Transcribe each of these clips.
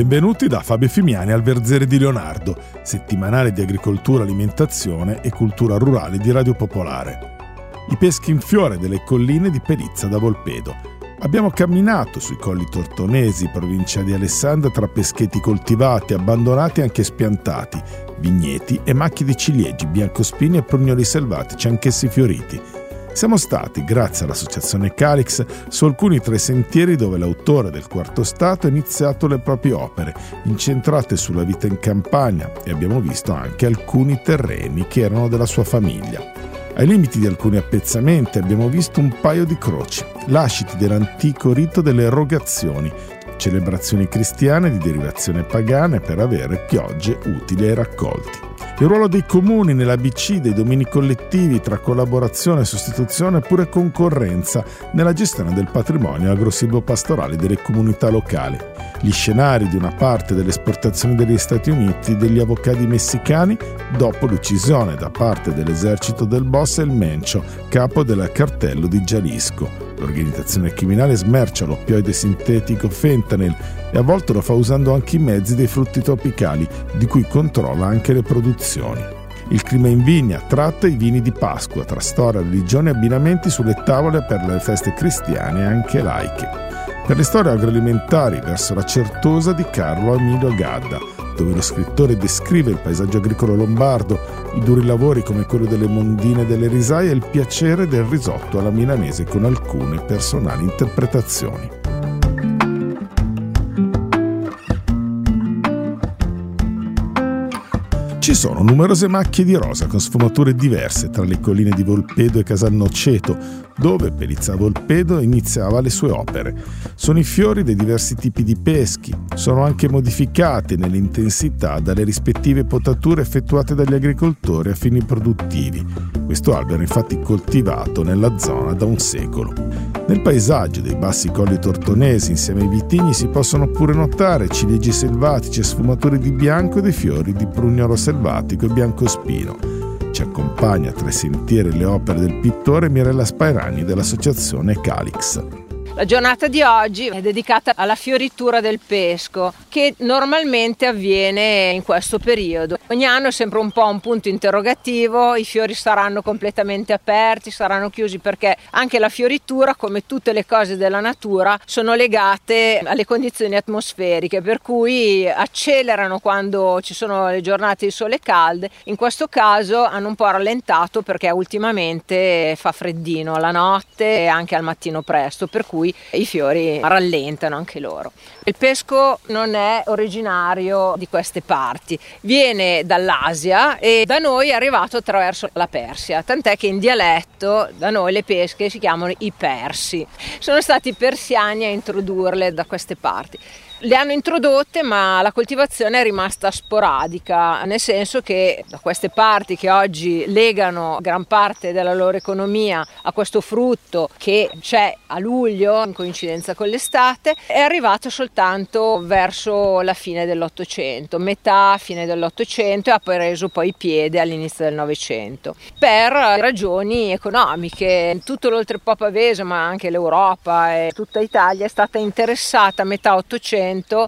Benvenuti da Fabio Fimiani al Verzere di Leonardo, settimanale di agricoltura, alimentazione e cultura rurale di Radio Popolare. I peschi in fiore delle colline di Perizza da Volpedo. Abbiamo camminato sui colli tortonesi, provincia di Alessandria, tra peschetti coltivati, abbandonati e anche spiantati, vigneti e macchie di ciliegi, biancospini e prugnoli selvatici, anch'essi fioriti. Siamo stati, grazie all'associazione Calix, su alcuni tra i sentieri dove l'autore del Quarto Stato ha iniziato le proprie opere, incentrate sulla vita in campagna, e abbiamo visto anche alcuni terreni che erano della sua famiglia. Ai limiti di alcuni appezzamenti abbiamo visto un paio di croci, lasciti dell'antico rito delle erogazioni, celebrazioni cristiane di derivazione pagana per avere piogge utili ai raccolti. Il ruolo dei comuni nell'ABC dei domini collettivi tra collaborazione, sostituzione e pure concorrenza nella gestione del patrimonio agro-silvopastorale delle comunità locali. Gli scenari di una parte delle esportazioni degli Stati Uniti degli avocadi messicani dopo l'uccisione da parte dell'esercito del boss El Mencho, capo del cartello di Jalisco. L'organizzazione criminale smercia l'oppioide sintetico fentanyl e a volte lo fa usando anche i mezzi dei frutti tropicali, di cui controlla anche le produzioni. Il clima in vigna tratta i vini di Pasqua, tra storia, religione e abbinamenti sulle tavole per le feste cristiane e anche laiche. Per le storie agroalimentari verso la Certosa di Carlo Emilio Gadda, dove lo scrittore descrive il paesaggio agricolo lombardo, i duri lavori come quello delle mondine e delle risaie e il piacere del risotto alla milanese con alcune personali interpretazioni. Ci sono numerose macchie di rosa con sfumature diverse tra le colline di Volpedo e Casalnoceto, dove Perizza Volpedo iniziava le sue opere. Sono i fiori dei diversi tipi di peschi, sono anche modificati nell'intensità dalle rispettive potature effettuate dagli agricoltori a fini produttivi. Questo albero è infatti coltivato nella zona da un secolo. Nel paesaggio dei bassi colli tortonesi, insieme ai vitigni, si possono pure notare ciliegi selvatici e sfumature di bianco e dei fiori di prugnolo selvatico e biancospino. Ci accompagna tra i sentieri e le opere del pittore Mirella Spairani dell'associazione Calix. La giornata di oggi è dedicata alla fioritura del pesco, che normalmente avviene in questo periodo. Ogni anno è sempre un po' un punto interrogativo, i fiori saranno completamente aperti, saranno chiusi, perché anche la fioritura, come tutte le cose della natura, sono legate alle condizioni atmosferiche, per cui accelerano quando ci sono le giornate di sole calde. In questo caso hanno un po' rallentato perché ultimamente fa freddino la notte e anche al mattino presto, per cui i fiori rallentano anche loro. Il pesco non è originario di queste parti, viene dall'Asia e da noi è arrivato attraverso la Persia, tant'è che in dialetto da noi le pesche si chiamano i persi. Sono stati i persiani a introdurle da queste parti. Le hanno introdotte, ma la coltivazione è rimasta sporadica, nel senso che da queste parti che oggi legano gran parte della loro economia a questo frutto che c'è a luglio in coincidenza con l'estate, è arrivato soltanto verso la fine dell'Ottocento, metà fine dell'Ottocento, e ha preso poi piede all'inizio del Novecento per ragioni economiche. Tutto l'oltrepo pavese, ma anche l'Europa e tutta Italia è stata interessata a metà Ottocento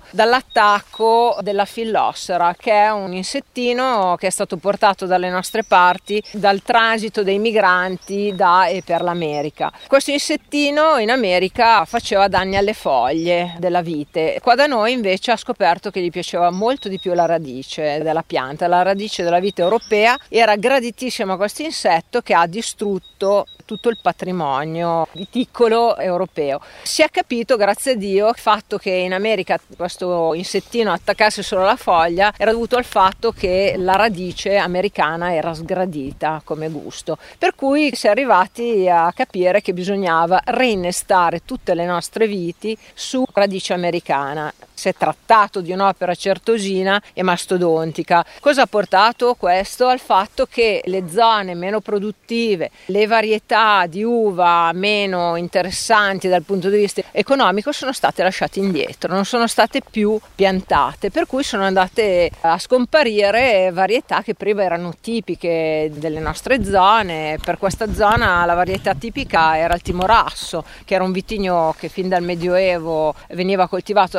dall'attacco della fillossera, che è un insettino che è stato portato dalle nostre parti dal transito dei migranti da e per l'America. Questo insettino in America faceva danni alle foglie della vite, qua da noi invece ha scoperto che gli piaceva molto di più la radice della pianta. La radice della vite europea era graditissima a questo insetto, che ha distrutto tutto il patrimonio viticolo europeo. Si è capito, grazie a Dio, il fatto che in America questo insettino attaccasse solo la foglia era dovuto al fatto che la radice americana era sgradita come gusto, per cui si è arrivati a capire che bisognava reinnestare tutte le nostre viti su radice americana. Si è trattato di un'opera certosina e mastodontica. Cosa ha portato questo? Al fatto che le zone meno produttive, le varietà di uva meno interessanti dal punto di vista economico sono state lasciate indietro, non sono state più piantate, per cui sono andate a scomparire varietà che prima erano tipiche delle nostre zone. Per questa zona la varietà tipica era il Timorasso, che era un vitigno che fin dal Medioevo veniva coltivato da queste parti,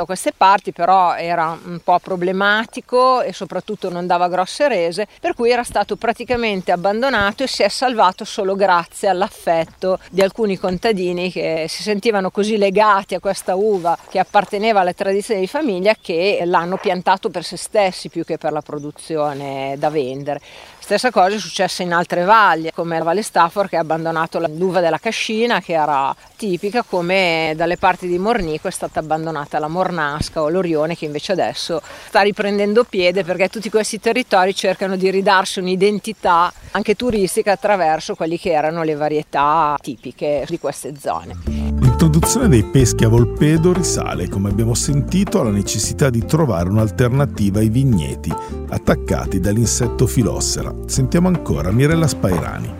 parti, però era un po' problematico e soprattutto non dava grosse rese, per cui era stato praticamente abbandonato e si è salvato solo grazie all'affetto di alcuni contadini che si sentivano così legati a questa uva che apparteneva alle tradizioni di famiglia che l'hanno piantato per se stessi più che per la produzione da vendere. Stessa cosa è successa in altre valli, come la Valle Stafford che ha abbandonato l'uva della Cascina, che era tipica, come dalle parti di Mornico è stata abbandonata la Mornasca o l'Orione, che invece adesso sta riprendendo piede perché tutti questi territori cercano di ridarsi un'identità anche turistica attraverso quelli che erano le varietà tipiche di queste zone. L'introduzione dei peschi a Volpedo risale, come abbiamo sentito, alla necessità di trovare un'alternativa ai vigneti attaccati dall'insetto filossera. Sentiamo ancora Mirella Spairani.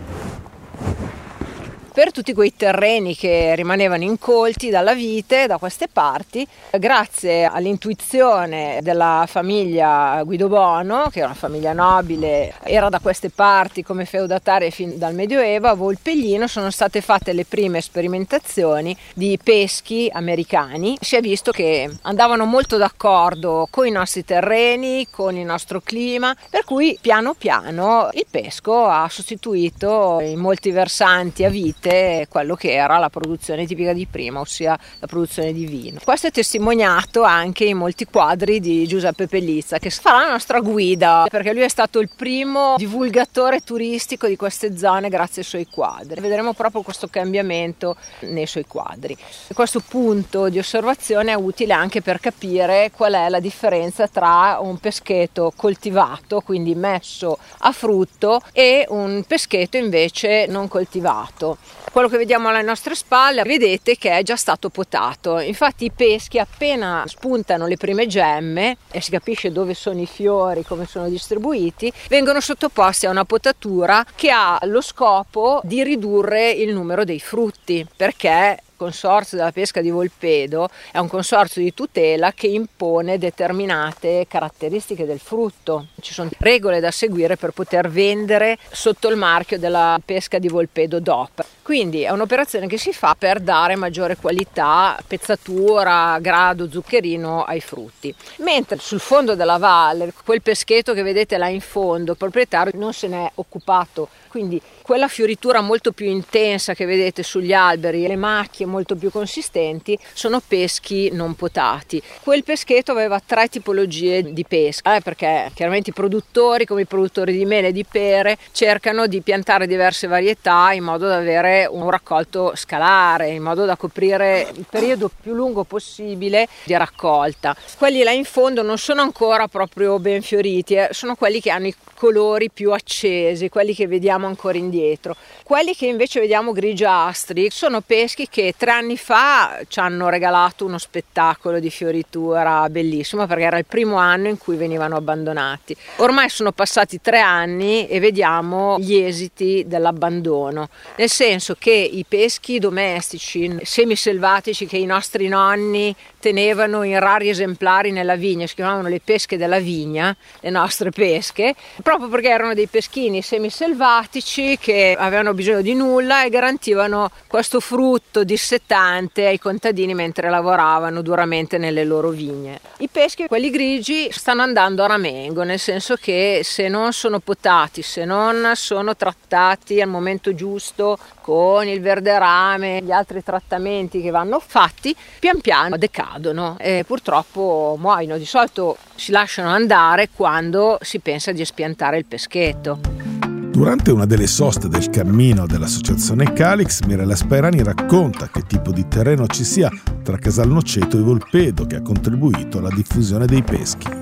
Per tutti quei terreni che rimanevano incolti dalla vite da queste parti, grazie all'intuizione della famiglia Guidobono, che è una famiglia nobile, era da queste parti come feudataria fin dal Medioevo, a Volpeglino sono state fatte le prime sperimentazioni di peschi americani. Si è visto che andavano molto d'accordo con i nostri terreni, con il nostro clima, per cui piano piano il pesco ha sostituito in molti versanti a vite quello che era la produzione tipica di prima, ossia la produzione di vino. Questo è testimoniato anche in molti quadri di Giuseppe Pellizza, che farà la nostra guida, perché lui è stato il primo divulgatore turistico di queste zone grazie ai suoi quadri. Vedremo proprio questo cambiamento nei suoi quadri. Questo punto di osservazione è utile anche per capire qual è la differenza tra un peschetto coltivato, quindi messo a frutto, e un peschetto invece non coltivato. Quello che vediamo alle nostre spalle, vedete che è già stato potato. Infatti i peschi, appena spuntano le prime gemme e si capisce dove sono i fiori, come sono distribuiti, vengono sottoposti a una potatura che ha lo scopo di ridurre il numero dei frutti, perché il Consorzio della Pesca di Volpedo è un consorzio di tutela che impone determinate caratteristiche del frutto. Ci sono regole da seguire per poter vendere sotto il marchio della Pesca di Volpedo DOP. Quindi è un'operazione che si fa per dare maggiore qualità, pezzatura, grado, zuccherino ai frutti. Mentre sul fondo della valle, quel peschetto che vedete là in fondo, il proprietario non se n'è occupato. Quindi quella fioritura molto più intensa che vedete sugli alberi e le macchie molto più consistenti sono peschi non potati. Quel peschetto aveva 3 tipologie di pesca, perché chiaramente i produttori, come i produttori di mele e di pere, cercano di piantare diverse varietà in modo da avere un raccolto scalare, in modo da coprire il periodo più lungo possibile di raccolta. Quelli là in fondo non sono ancora proprio ben fioriti, sono quelli che hanno i colori più accesi, quelli che vediamo ancora indietro. Quelli che invece vediamo grigiastri sono peschi che 3 anni fa ci hanno regalato uno spettacolo di fioritura bellissimo, perché era il primo anno in cui venivano abbandonati. Ormai sono passati 3 anni e vediamo gli esiti dell'abbandono, nel senso che i peschi domestici semiselvatici che i nostri nonni tenevano in rari esemplari nella vigna, si chiamavano le pesche della vigna, le nostre pesche, proprio perché erano dei peschini semiselvatici che avevano bisogno di nulla e garantivano questo frutto dissettante ai contadini mentre lavoravano duramente nelle loro vigne. I peschi, quelli grigi, stanno andando a ramengo, nel senso che se non sono potati, se non sono trattati al momento giusto con il verde rame e gli altri trattamenti che vanno fatti, pian piano decadono e purtroppo muoiono. Di solito si lasciano andare quando si pensa di espiantare il peschetto. Durante una delle soste del cammino dell'associazione Calix, Mirella Spairani racconta che tipo di terreno ci sia tra Casalnoceto e Volpedo, che ha contribuito alla diffusione dei peschi.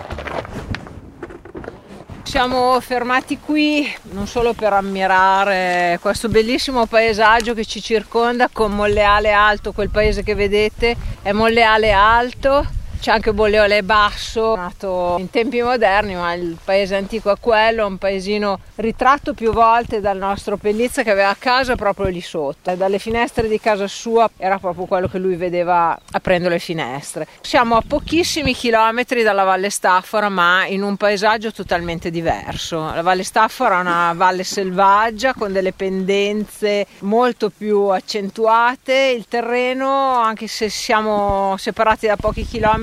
Siamo fermati qui non solo per ammirare questo bellissimo paesaggio che ci circonda con Monleale Alto, quel paese che vedete è Monleale Alto. C'è anche Monleale Basso, nato in tempi moderni, ma il paese antico è quello, un paesino ritratto più volte dal nostro Pellizza, che aveva casa proprio lì sotto. Dalle finestre di casa sua era proprio quello che lui vedeva aprendo le finestre. Siamo a pochissimi chilometri dalla Valle Staffora, ma in un paesaggio totalmente diverso. La Valle Staffora è una valle selvaggia con delle pendenze molto più accentuate. Il terreno, anche se siamo separati da pochi chilometri,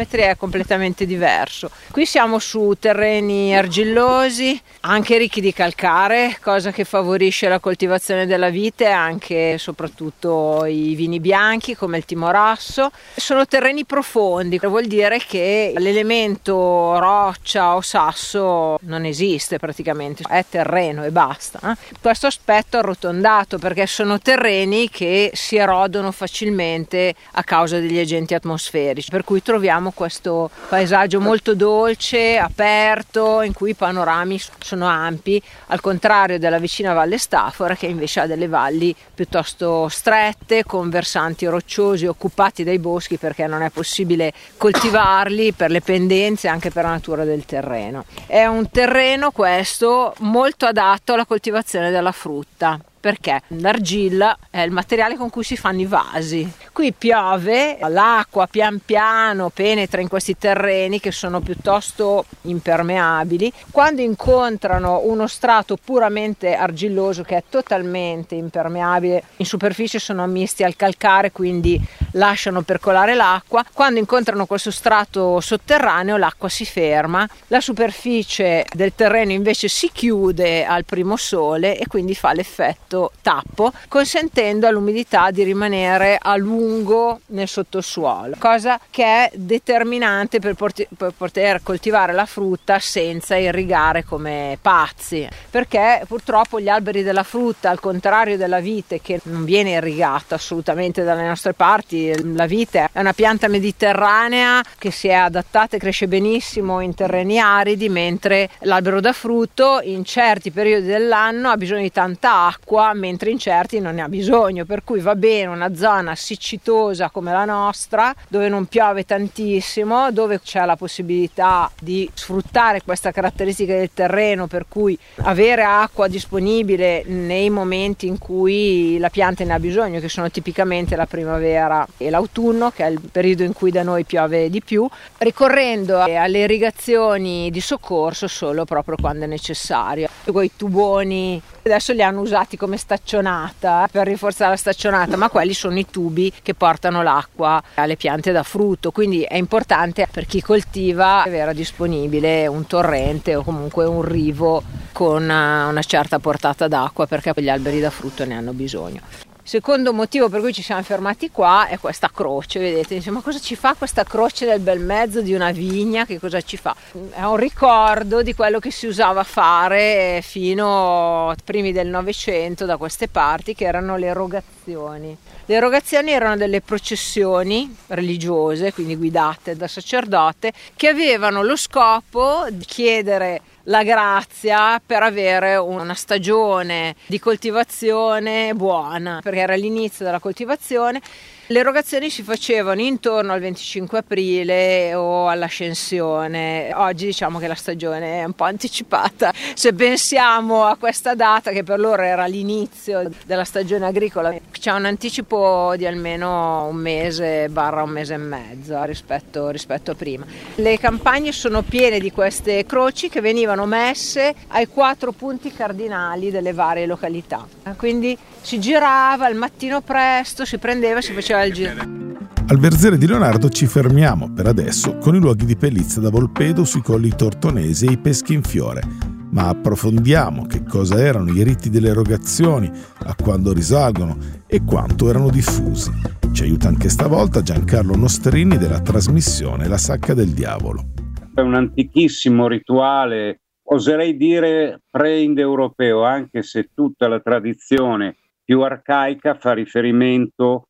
parametri è completamente diverso. Qui siamo su terreni argillosi, anche ricchi di calcare, cosa che favorisce la coltivazione della vite e anche e soprattutto i vini bianchi come il Timorasso. Sono terreni profondi, vuol dire che l'elemento roccia o sasso non esiste praticamente, è terreno e basta. Questo aspetto arrotondato perché sono terreni che si erodono facilmente a causa degli agenti atmosferici, per cui troviamo questo paesaggio molto dolce, aperto, in cui i panorami sono ampi, al contrario della vicina Valle Stafora che invece ha delle valli piuttosto strette, con versanti rocciosi occupati dai boschi perché non è possibile coltivarli per le pendenze e anche per la natura del terreno. È un terreno questo molto adatto alla coltivazione della frutta, perché l'argilla è il materiale con cui si fanno i vasi. Qui piove, l'acqua pian piano penetra in questi terreni che sono piuttosto impermeabili. Quando incontrano uno strato puramente argilloso che è totalmente impermeabile, in superficie sono misti al calcare, quindi lasciano percolare l'acqua. Quando incontrano questo strato sotterraneo l'acqua si ferma, la superficie del terreno invece si chiude al primo sole e quindi fa l'effetto tappo, consentendo all'umidità di rimanere a lungo nel sottosuolo, cosa che è determinante per poter coltivare la frutta senza irrigare come pazzi, perché purtroppo gli alberi della frutta, al contrario della vite che non viene irrigata assolutamente dalle nostre parti, la vite è una pianta mediterranea che si è adattata e cresce benissimo in terreni aridi, mentre l'albero da frutto in certi periodi dell'anno ha bisogno di tanta acqua, mentre in certi non ne ha bisogno, per cui va bene una zona siccitosa come la nostra, dove non piove tantissimo, dove c'è la possibilità di sfruttare questa caratteristica del terreno, per cui avere acqua disponibile nei momenti in cui la pianta ne ha bisogno, che sono tipicamente la primavera e l'autunno, che è il periodo in cui da noi piove di più, ricorrendo alle irrigazioni di soccorso solo proprio quando è necessario. Quei tuboni adesso li hanno usati come staccionata per rinforzare la staccionata, ma quelli sono i tubi che portano l'acqua alle piante da frutto, quindi è importante per chi coltiva avere disponibile un torrente o comunque un rivo con una certa portata d'acqua, perché gli alberi da frutto ne hanno bisogno. Secondo motivo per cui ci siamo fermati qua è questa croce, vedete? Ma cosa ci fa questa croce nel bel mezzo di una vigna? Che cosa ci fa? È un ricordo di quello che si usava fare fino ai primi del Novecento da queste parti, che erano le erogazioni. Le erogazioni erano delle processioni religiose, quindi guidate da sacerdote, che avevano lo scopo di chiedere la grazia per avere una stagione di coltivazione buona, perché era l'inizio della coltivazione. Le erogazioni si facevano intorno al 25 aprile o all'Ascensione. Oggi diciamo che la stagione è un po' anticipata. Se pensiamo a questa data, che per loro era l'inizio della stagione agricola, c'è un anticipo di almeno un mese / un mese e mezzo rispetto a prima. Le campagne sono piene di queste croci che venivano messe ai 4 punti cardinali delle varie località. Quindi si girava al mattino presto, si prendeva e si faceva il giro. Al Verzere di Leonardo ci fermiamo per adesso con i luoghi di Pellizza da Volpedo sui colli tortonesi e i peschi in fiore, ma approfondiamo che cosa erano i riti delle erogazioni, a quando risalgono e quanto erano diffusi. Ci aiuta anche stavolta Giancarlo Nostrini della trasmissione La Sacca del Diavolo. È un antichissimo rituale, oserei dire pre-indoeuropeo, anche se tutta la tradizione più arcaica fa riferimento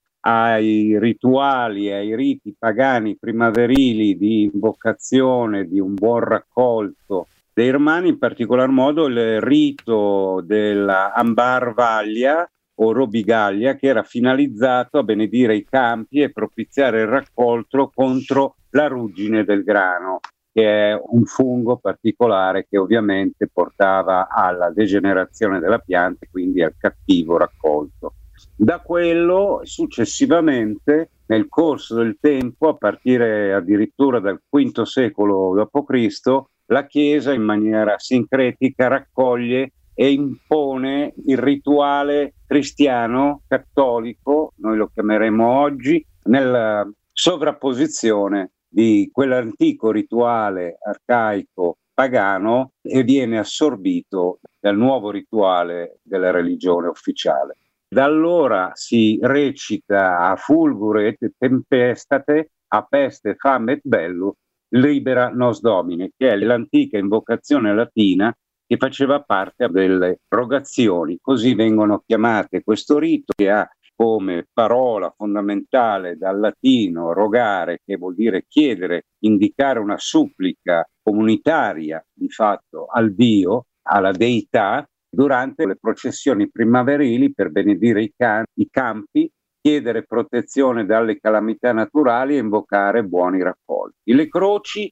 ai rituali, ai riti pagani primaverili di invocazione di un buon raccolto dei romani, in particolar modo il rito della Ambar Vaglia o Robigallia, che era finalizzato a benedire i campi e propiziare il raccolto contro la ruggine del grano, che è un fungo particolare che ovviamente portava alla degenerazione della pianta e quindi al cattivo raccolto. Da quello successivamente, nel corso del tempo, a partire addirittura dal V secolo d.C., la Chiesa in maniera sincretica raccoglie e impone il rituale cristiano cattolico, noi lo chiameremo oggi, nella sovrapposizione di quell'antico rituale arcaico pagano e viene assorbito dal nuovo rituale della religione ufficiale. Da allora si recita a fulgure et tempestate, a peste, fame et bellum, libera nos Domine, che è l'antica invocazione latina che faceva parte delle rogazioni. Così vengono chiamate questo rito, che ha come parola fondamentale dal latino rogare, che vuol dire chiedere, indicare una supplica comunitaria di fatto al Dio, alla deità, durante le processioni primaverili per benedire i campi, chiedere protezione dalle calamità naturali e invocare buoni raccolti. Le croci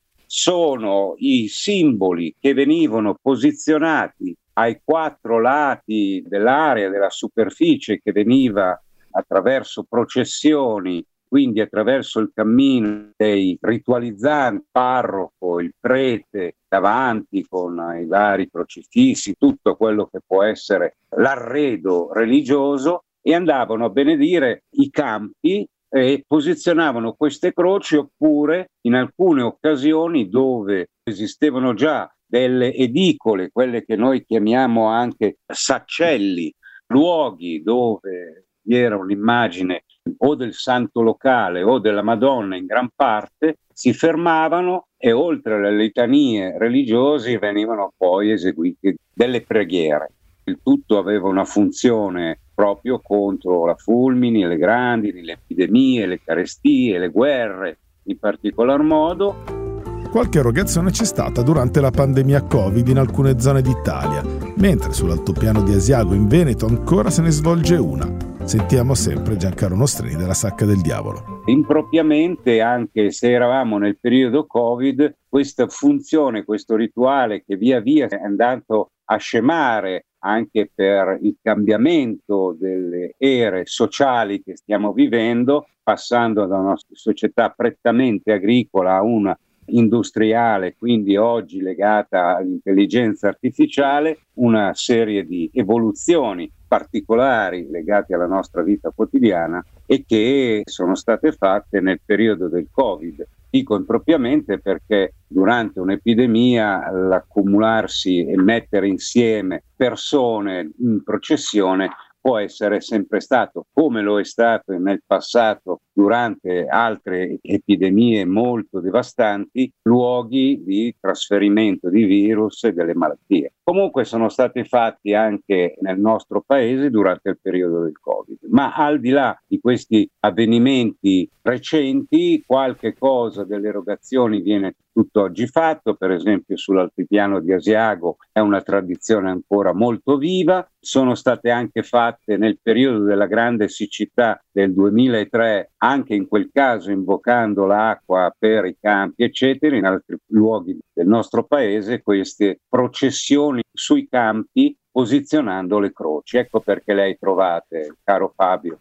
sono i simboli che venivano posizionati ai 4 lati dell'area, della superficie, che veniva attraverso processioni, quindi attraverso il cammino dei ritualizzanti, il parroco, il prete, davanti con i vari crocifissi, tutto quello che può essere l'arredo religioso, e andavano a benedire i campi e posizionavano queste croci, oppure in alcune occasioni dove esistevano già delle edicole, quelle che noi chiamiamo anche saccelli, luoghi dove vi era un'immagine o del santo locale o della Madonna in gran parte, si fermavano e oltre alle litanie religiose venivano poi eseguite delle preghiere. Il tutto aveva una funzione proprio contro la fulmini, le grandini, le epidemie, le carestie, le guerre in particolar modo. Qualche erogazione c'è stata durante la pandemia Covid in alcune zone d'Italia, mentre sull'altopiano di Asiago in Veneto ancora se ne svolge una. Sentiamo sempre Giancarlo Nostrini della Sacca del Diavolo. Impropriamente, anche se eravamo nel periodo Covid, questa funzione, questo rituale che via via è andato a scemare anche per il cambiamento delle ere sociali che stiamo vivendo, passando da una società prettamente agricola a una industriale, quindi oggi legata all'intelligenza artificiale, una serie di evoluzioni particolari legate alla nostra vita quotidiana e che sono state fatte nel periodo del Covid. Dico impropriamente perché durante un'epidemia l'accumularsi e mettere insieme persone in processione può essere sempre stato, come lo è stato nel passato durante altre epidemie molto devastanti, luoghi di trasferimento di virus e delle malattie. Comunque sono stati fatti anche nel nostro paese durante il periodo del Covid, ma al di là di questi avvenimenti recenti, qualche cosa delle erogazioni viene tutt'oggi fatto. Per esempio sull'altipiano di Asiago è una tradizione ancora molto viva. Sono state anche fatte nel periodo della grande siccità del 2003, anche in quel caso invocando l'acqua per i campi eccetera. In altri luoghi del nostro paese queste processioni sui campi posizionando le croci. Ecco perché le hai trovate, caro Fabio.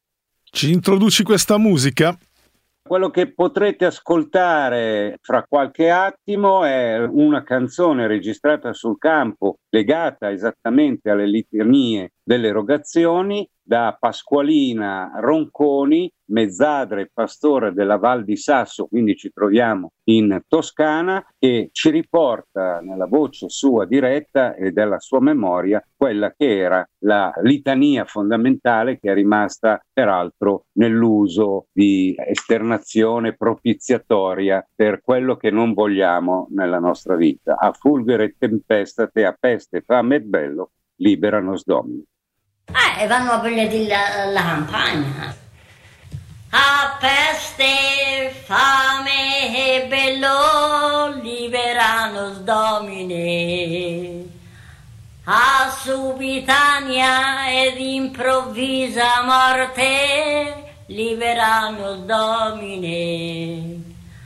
Ci introduci questa musica? Quello che potrete ascoltare fra qualche attimo è una canzone registrata sul campo legata esattamente alle litanie delle erogazioni da Pasqualina Ronconi, mezzadra e pastore della Val di Sasso, quindi ci troviamo in Toscana, che ci riporta nella voce sua diretta e della sua memoria quella che era la litania fondamentale, che è rimasta peraltro nell'uso di esternazione propiziatoria per quello che non vogliamo nella nostra vita. A fulgere e tempestate, a peste, fame e bello, libera nos Domini. Vanno a prendere la campagna. A peste, fame e bello, libera nos Domine. A subitanea ed improvvisa morte, libera nos Domine.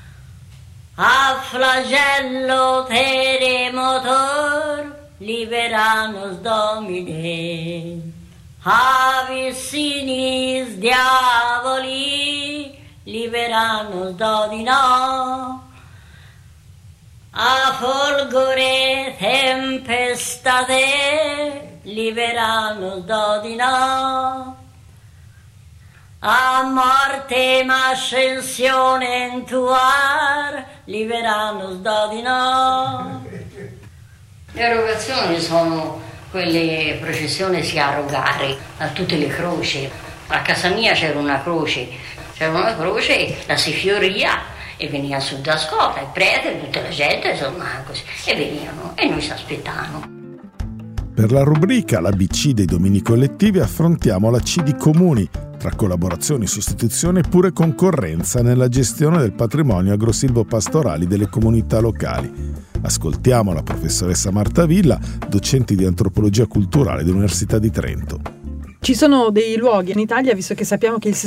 A flagello teremotor, libera nos Domine. A vicinis diavoli, libera nos Domine. A folgore tempestate, libera nos Domine. A morte m'ascensione entuar, liberanos dodino. Le erogazioni sono quelle processioni si arrogare a tutte le croci. A casa mia c'era una croce, la si fioria e veniva su da scuola, il prete, tutta la gente, insomma, così, e venivano e noi ci aspettavamo. Per la rubrica l'ABC dei domini collettivi affrontiamo la C di comuni, tra collaborazioni, sostituzione e pure concorrenza nella gestione del patrimonio agrosilvopastorali delle comunità locali. Ascoltiamo la professoressa Marta Villa, docente di antropologia culturale dell'Università di Trento. Ci sono dei luoghi in Italia, visto che sappiamo che il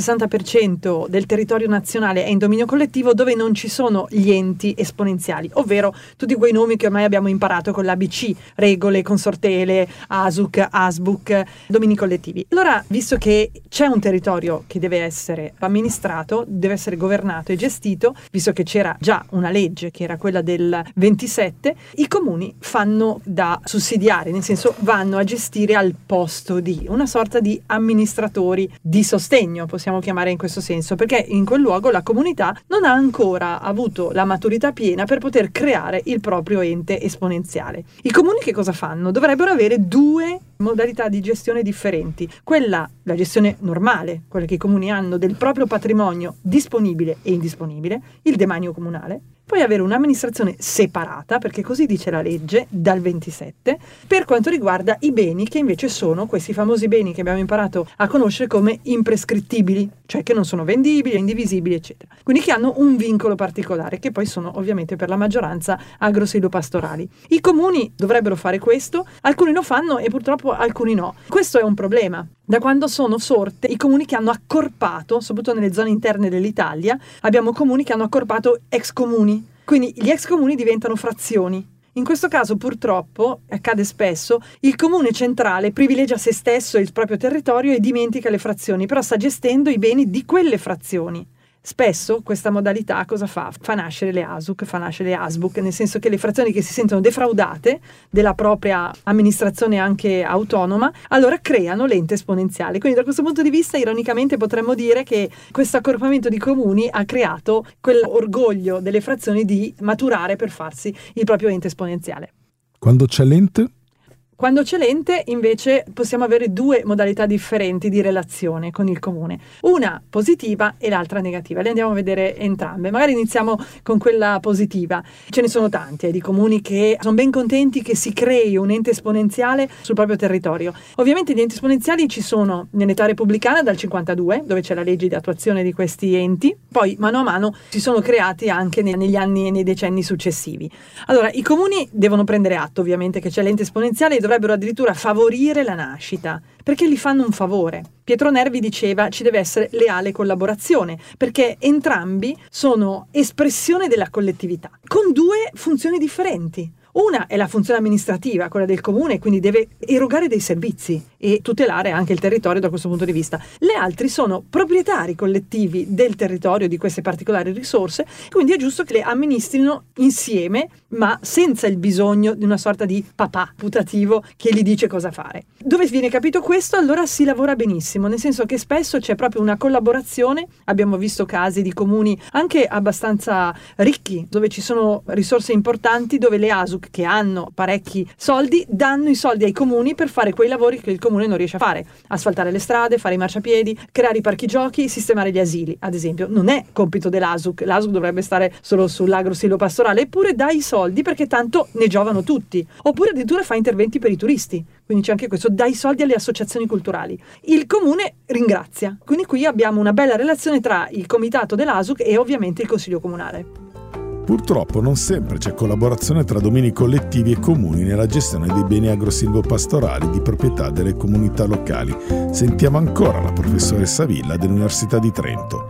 60% del territorio nazionale è in dominio collettivo, dove non ci sono gli enti esponenziali, ovvero tutti quei nomi che ormai abbiamo imparato con l'ABC, regole, consortele, ASUC, ASBUC, domini collettivi. Allora, visto che c'è un territorio che deve essere amministrato, deve essere governato e gestito, visto che c'era già una legge che era quella del 27, i comuni fanno da sussidiari, nel senso vanno a gestire al posto di una sorta di amministratori di sostegno, possiamo chiamare in questo senso, perché in quel luogo la comunità non ha ancora avuto la maturità piena per poter creare il proprio ente esponenziale. I comuni che cosa fanno? Dovrebbero avere due modalità di gestione differenti. La gestione normale, quella che i comuni hanno del proprio patrimonio disponibile e indisponibile, il demanio comunale. Poi avere un'amministrazione separata, perché così dice la legge, dal 27, per quanto riguarda i beni che invece sono questi famosi beni che abbiamo imparato a conoscere come imprescrittibili, cioè che non sono vendibili, indivisibili, eccetera. Quindi che hanno un vincolo particolare, che poi sono ovviamente per la maggioranza agrosilvopastorali. I comuni dovrebbero fare questo, alcuni lo fanno e purtroppo alcuni no. Questo è un problema. Da quando sono sorte i comuni che hanno accorpato, soprattutto nelle zone interne dell'Italia, abbiamo comuni che hanno accorpato ex comuni. Quindi gli ex comuni diventano frazioni. In questo caso purtroppo, accade spesso, il comune centrale privilegia se stesso e il proprio territorio e dimentica le frazioni, però sta gestendo i beni di quelle frazioni. Spesso questa modalità cosa fa? Fa nascere le ASUC, fa nascere le ASBUC, nel senso che le frazioni che si sentono defraudate della propria amministrazione anche autonoma, allora creano l'ente esponenziale. Quindi da questo punto di vista, ironicamente, potremmo dire che questo accorpamento di comuni ha creato quell'orgoglio delle frazioni di maturare per farsi il proprio ente esponenziale. Quando c'è l'ente? Quando c'è l'ente, invece, possiamo avere due modalità differenti di relazione con il comune. Una positiva e l'altra negativa. Le andiamo a vedere entrambe. Magari iniziamo con quella positiva. Ce ne sono tanti di comuni che sono ben contenti che si crei un ente esponenziale sul proprio territorio. Ovviamente gli enti esponenziali ci sono nell'età repubblicana dal 52, dove c'è la legge di attuazione di questi enti. Poi, mano a mano, si sono creati anche negli anni e nei decenni successivi. Allora, i comuni devono prendere atto, ovviamente, che c'è l'ente esponenziale e dovrebbero addirittura favorire la nascita, perché gli fanno un favore. Pietro Nervi diceva ci deve essere leale collaborazione, perché entrambi sono espressione della collettività, con due funzioni differenti. Una è la funzione amministrativa, quella del comune, quindi deve erogare dei servizi e tutelare anche il territorio da questo punto di vista. Le altre sono proprietari collettivi del territorio di queste particolari risorse, quindi è giusto che le amministrino insieme, ma senza il bisogno di una sorta di papà putativo che gli dice cosa fare. Dove viene capito questo, allora si lavora benissimo, nel senso che spesso c'è proprio una collaborazione. Abbiamo visto casi di comuni anche abbastanza ricchi, dove ci sono risorse importanti, dove le ASUC che hanno parecchi soldi danno i soldi ai comuni per fare quei lavori che il comune non riesce a fare: asfaltare le strade, fare i marciapiedi, creare i parchi giochi, sistemare gli asili, ad esempio. Non è compito dell'ASUC, l'ASUC dovrebbe stare solo sull'agrosilvopastorale, eppure dà i soldi perché tanto ne giovano tutti, oppure addirittura fa interventi per i turisti, quindi c'è anche questo, dà i soldi alle associazioni culturali, il comune ringrazia. Quindi qui abbiamo una bella relazione tra il comitato dell'ASUC e ovviamente il consiglio comunale. Purtroppo non sempre c'è collaborazione tra domini collettivi e comuni nella gestione dei beni agrosilvopastorali di proprietà delle comunità locali. Sentiamo ancora la professoressa Villa dell'Università di Trento.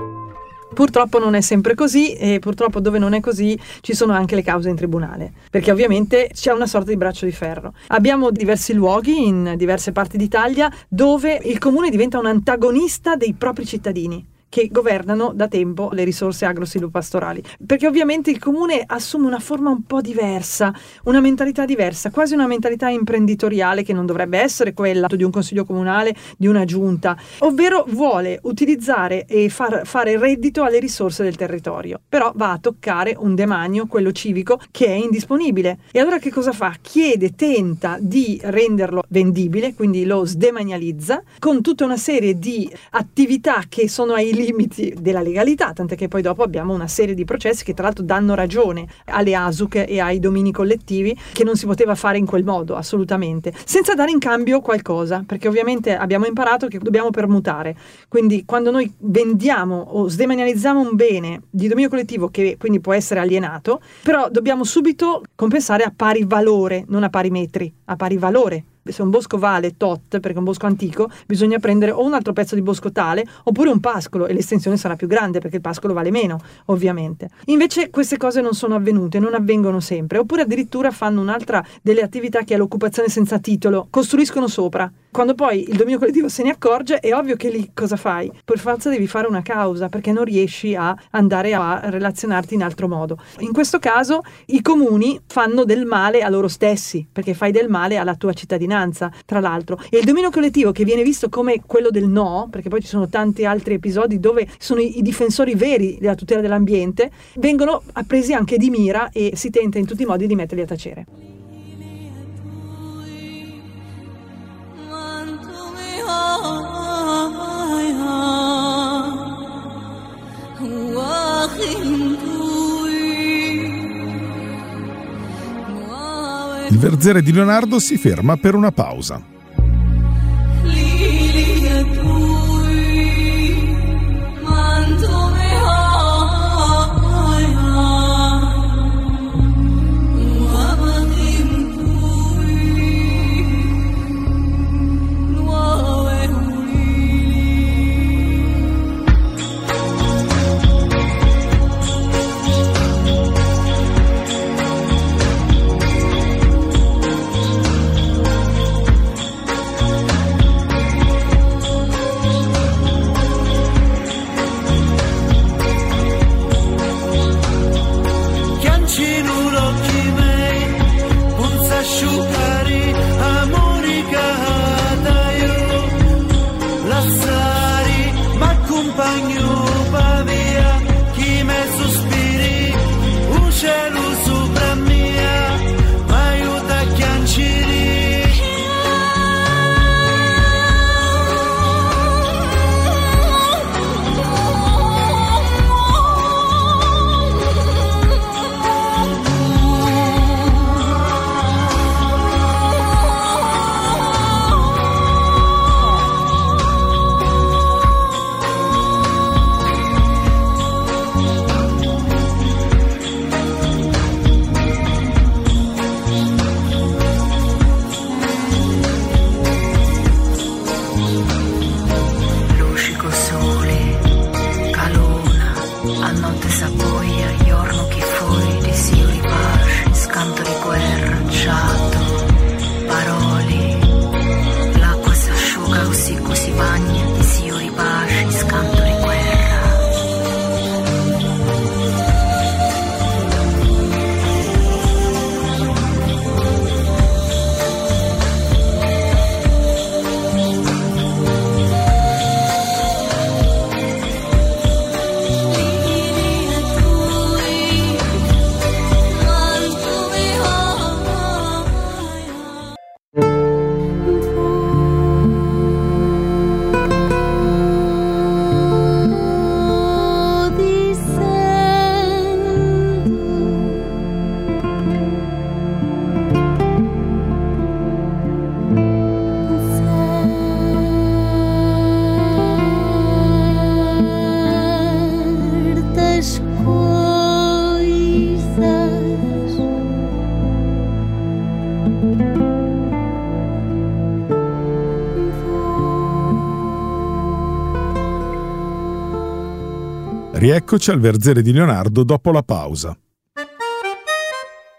Purtroppo non è sempre così, e purtroppo dove non è così ci sono anche le cause in tribunale, perché ovviamente c'è una sorta di braccio di ferro. Abbiamo diversi luoghi in diverse parti d'Italia dove il comune diventa un antagonista dei propri cittadini. che governano da tempo le risorse agro-silvopastorali, perché ovviamente il comune assume una forma un po' diversa, una mentalità diversa, quasi una mentalità imprenditoriale che non dovrebbe essere quella di un consiglio comunale, di una giunta, ovvero vuole utilizzare e fare reddito alle risorse del territorio, però va a toccare un demanio, quello civico, che è indisponibile. E allora che cosa fa? Tenta di renderlo vendibile, quindi lo sdemanializza con tutta una serie di attività che sono ai limiti della legalità, tant'è che poi dopo abbiamo una serie di processi che tra l'altro danno ragione alle ASUC e ai domini collettivi che non si poteva fare in quel modo, assolutamente, senza dare in cambio qualcosa, perché ovviamente abbiamo imparato che dobbiamo permutare. Quindi quando noi vendiamo o sdemanializziamo un bene di dominio collettivo che quindi può essere alienato, però dobbiamo subito compensare a pari valore, non a pari metri, a pari valore. Se un bosco vale tot, perché è un bosco antico, bisogna prendere o un altro pezzo di bosco tale oppure un pascolo, e l'estensione sarà più grande perché il pascolo vale meno, ovviamente. Invece queste cose non sono avvenute, non avvengono sempre, oppure addirittura fanno un'altra delle attività che è l'occupazione senza titolo, costruiscono sopra. Quando poi il dominio collettivo se ne accorge, è ovvio che lì cosa fai? Per forza devi fare una causa, perché non riesci a andare a relazionarti in altro modo. In questo caso i comuni fanno del male a loro stessi, perché fai del male alla tua cittadinanza, tra l'altro. E il dominio collettivo, che viene visto come quello del no, perché poi ci sono tanti altri episodi dove sono i difensori veri della tutela dell'ambiente, vengono presi anche di mira e si tenta in tutti i modi di metterli a tacere. Il Verzere di Leonardo si ferma per una pausa. Rieccoci al Verzere di Leonardo dopo la pausa.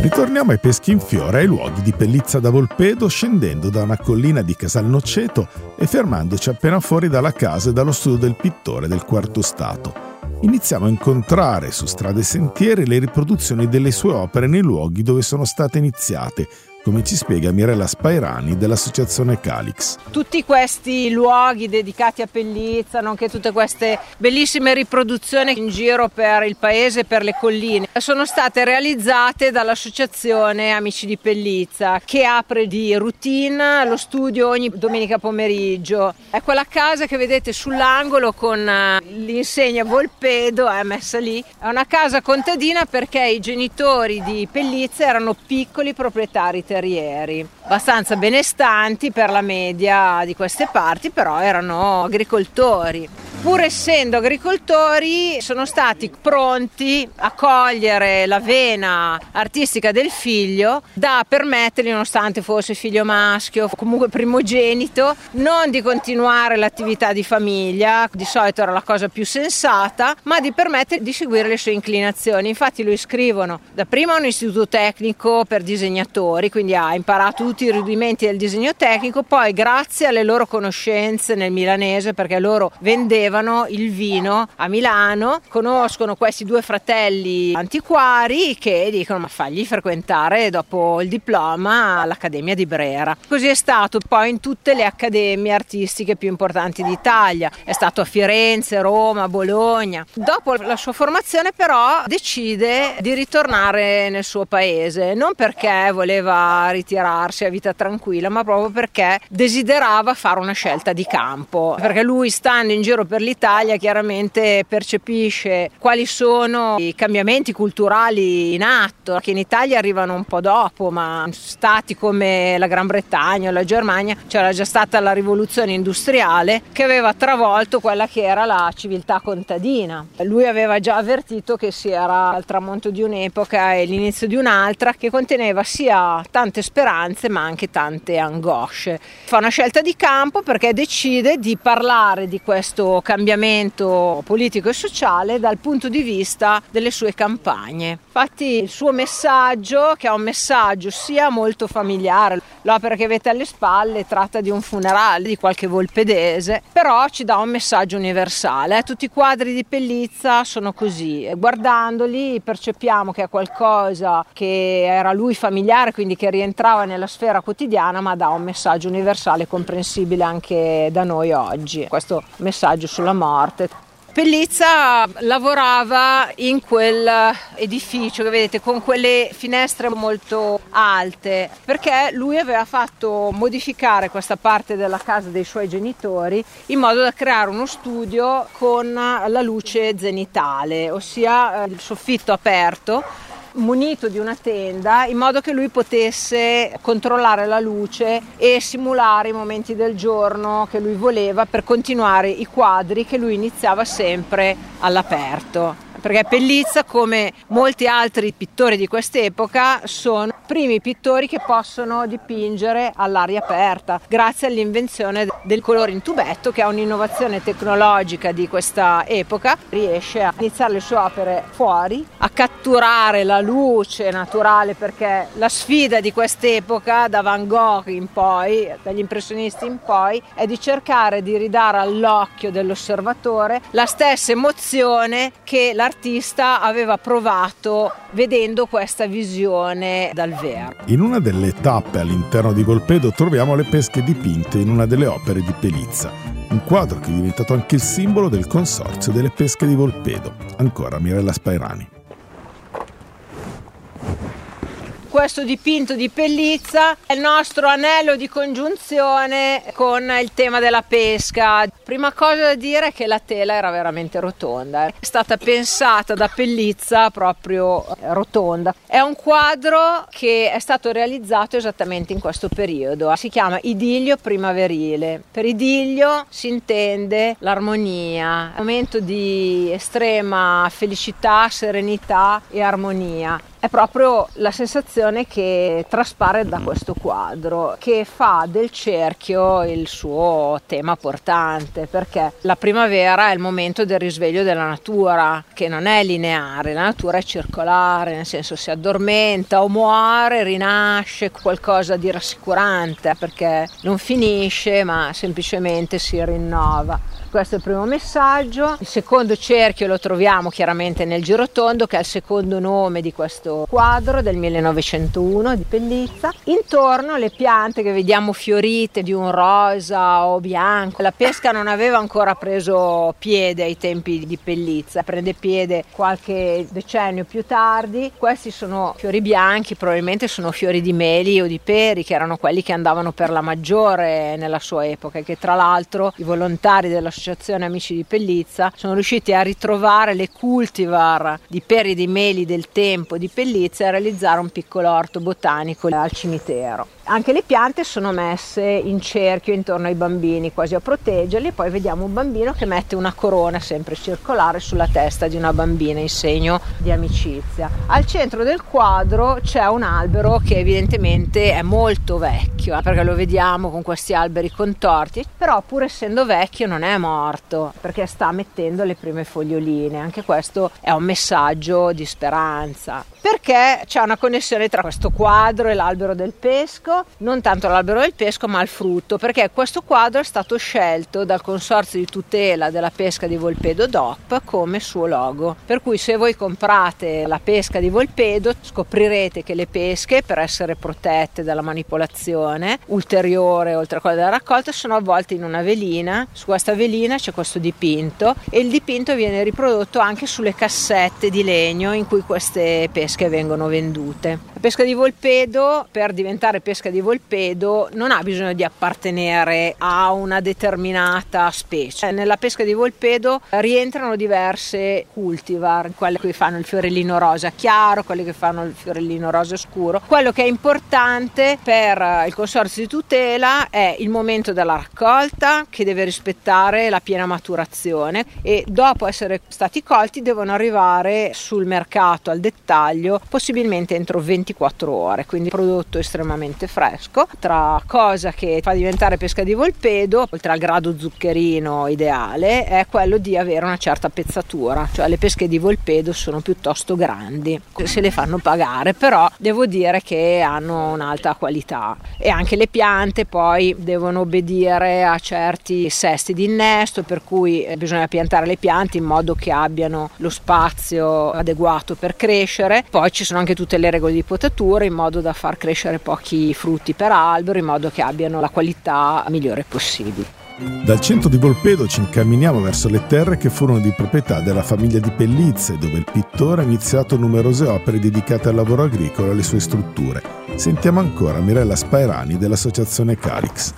Ritorniamo ai peschi in fiore, ai luoghi di Pellizza da Volpedo, scendendo da una collina di Casalnoceto e fermandoci appena fuori dalla casa e dallo studio del pittore del Quarto Stato. Iniziamo a incontrare su strade e sentieri le riproduzioni delle sue opere nei luoghi dove sono state iniziate, come ci spiega Mirella Spairani dell'associazione Calix. Tutti questi luoghi dedicati a Pellizza, nonché tutte queste bellissime riproduzioni in giro per il paese e per le colline, sono state realizzate dall'associazione Amici di Pellizza, che apre di routine lo studio ogni domenica pomeriggio. È quella casa che vedete sull'angolo con l'insegna Volpedo, è messa lì. È una casa contadina perché i genitori di Pellizza erano piccoli proprietari terrieri, abbastanza benestanti per la media di queste parti, però erano agricoltori. Pur essendo agricoltori, sono stati pronti a cogliere la vena artistica del figlio da permettergli, nonostante fosse figlio maschio, comunque primogenito, non di continuare l'attività di famiglia, di solito era la cosa più sensata, ma di permettergli di seguire le sue inclinazioni. Infatti lo iscrivono dapprima a un istituto tecnico per disegnatori, quindi ha imparato tutti i rudimenti del disegno tecnico, poi grazie alle loro conoscenze nel milanese, perché loro vendevano il vino a Milano, conoscono questi due fratelli antiquari che dicono ma fagli frequentare dopo il diploma l'Accademia di Brera. Così è stato poi in tutte le accademie artistiche più importanti d'Italia, è stato a Firenze, Roma, Bologna. Dopo la sua formazione però decide di ritornare nel suo paese, non perché voleva ritirarsi a vita tranquilla, ma proprio perché desiderava fare una scelta di campo, perché lui, stando in giro per l'Italia, chiaramente percepisce quali sono i cambiamenti culturali in atto, che in Italia arrivano un po' dopo, ma in stati come la Gran Bretagna o la Germania c'era già stata la rivoluzione industriale che aveva travolto quella che era la civiltà contadina. Lui aveva già avvertito che si era al tramonto di un'epoca e l'inizio di un'altra, che conteneva sia tante speranze ma anche tante angosce. Fa una scelta di campo perché decide di parlare di questo cambiamento politico e sociale dal punto di vista delle sue campagne. Infatti il suo messaggio, che è un messaggio sia molto familiare, l'opera che avete alle spalle tratta di un funerale di qualche volpedese, però ci dà un messaggio universale. Tutti i quadri di Pellizza sono così, guardandoli percepiamo che è qualcosa che era a lui familiare, quindi che rientrava nella sfera quotidiana, ma dà un messaggio universale comprensibile anche da noi oggi. Questo messaggio sulla morte. Pellizza lavorava in quel edificio che vedete con quelle finestre molto alte perché lui aveva fatto modificare questa parte della casa dei suoi genitori in modo da creare uno studio con la luce zenitale, ossia il soffitto aperto munito di una tenda, in modo che lui potesse controllare la luce e simulare i momenti del giorno che lui voleva per continuare i quadri che lui iniziava sempre all'aperto. Perché Pellizza, come molti altri pittori di quest'epoca, sono i primi pittori che possono dipingere all'aria aperta, grazie all'invenzione del colore in tubetto, che è un'innovazione tecnologica di questa epoca. Riesce a iniziare le sue opere fuori, a catturare la luce naturale, perché la sfida di quest'epoca, da Van Gogh in poi, dagli impressionisti in poi, è di cercare di ridare all'occhio dell'osservatore la stessa emozione che l'artista aveva provato vedendo questa visione dal vero. In una delle tappe all'interno di Volpedo troviamo le pesche dipinte in una delle opere di Pellizza, un quadro che è diventato anche il simbolo del Consorzio delle Pesche di Volpedo. Ancora Mirella Spairani. Questo dipinto di Pellizza è il nostro anello di congiunzione con il tema della pesca. Prima cosa da dire è che la tela era veramente rotonda, è stata pensata da Pellizza proprio rotonda. È un quadro che è stato realizzato esattamente in questo periodo, si chiama Idillio primaverile. Per idillio si intende l'armonia, un momento di estrema felicità, serenità e armonia. è proprio la sensazione che traspare da questo quadro, che fa del cerchio il suo tema portante, perché la primavera è il momento del risveglio della natura, che non è lineare, la natura è circolare, nel senso si addormenta o muore, rinasce, qualcosa di rassicurante, perché non finisce ma semplicemente si rinnova. Questo è il primo messaggio. Il secondo cerchio lo troviamo chiaramente nel girotondo, che è il secondo nome di questo quadro del 1901 di Pellizza. Intorno le piante che vediamo fiorite di un rosa o bianco. La pesca non aveva ancora preso piede ai tempi di Pellizza, prende piede qualche decennio più tardi. Questi sono fiori bianchi, probabilmente sono fiori di meli o di peri, che erano quelli che andavano per la maggiore nella sua epoca, e che tra l'altro i volontari dell'associazione Amici di Pellizza sono riusciti a ritrovare le cultivar di peri e di meli del tempo di Pellizza e a realizzare un piccolo orto botanico al cimitero. Anche le piante sono messe in cerchio intorno ai bambini, quasi a proteggerli, e poi vediamo un bambino che mette una corona sempre circolare sulla testa di una bambina in segno di amicizia. Al centro del quadro c'è un albero che evidentemente è molto vecchio, perché lo vediamo con questi alberi contorti, però pur essendo vecchio non è morto, perché sta mettendo le prime foglioline. Anche questo è un messaggio di speranza, perché c'è una connessione tra questo quadro e l'albero del pesco, non tanto l'albero del pesco ma il frutto, perché questo quadro è stato scelto dal Consorzio di tutela della pesca di Volpedo DOP come suo logo, per cui se voi comprate la pesca di Volpedo scoprirete che le pesche, per essere protette dalla manipolazione ulteriore oltre a quella della raccolta, sono avvolte in una velina. Su questa velina c'è questo dipinto, e il dipinto viene riprodotto anche sulle cassette di legno in cui queste pesche vengono vendute. La pesca di Volpedo, per diventare pesca di Volpedo, non ha bisogno di appartenere a una determinata specie. Nella pesca di Volpedo rientrano diverse cultivar, quelle che fanno il fiorellino rosa chiaro, quelle che fanno il fiorellino rosa scuro. Quello che è importante per il Consorzio di tutela è il momento della raccolta, che deve rispettare la piena maturazione, e dopo essere stati colti devono arrivare sul mercato al dettaglio possibilmente entro 24 ore, quindi prodotto estremamente fresco. Altra cosa che fa diventare pesca di Volpedo, oltre al grado zuccherino ideale, è quello di avere una certa pezzatura, cioè le pesche di Volpedo sono piuttosto grandi, se le fanno pagare, però devo dire che hanno un'alta qualità. E anche le piante poi devono obbedire a certi sesti di innesto, per cui bisogna piantare le piante in modo che abbiano lo spazio adeguato per crescere. Poi ci sono anche tutte le regole di potatura, in modo da far crescere pochi frutti per albero, in modo che abbiano la qualità migliore possibile. Dal centro di Volpedo ci incamminiamo verso le terre che furono di proprietà della famiglia di Pellizza, dove il pittore ha iniziato numerose opere dedicate al lavoro agricolo e alle sue strutture. Sentiamo ancora Mirella Spaerani dell'associazione Calix.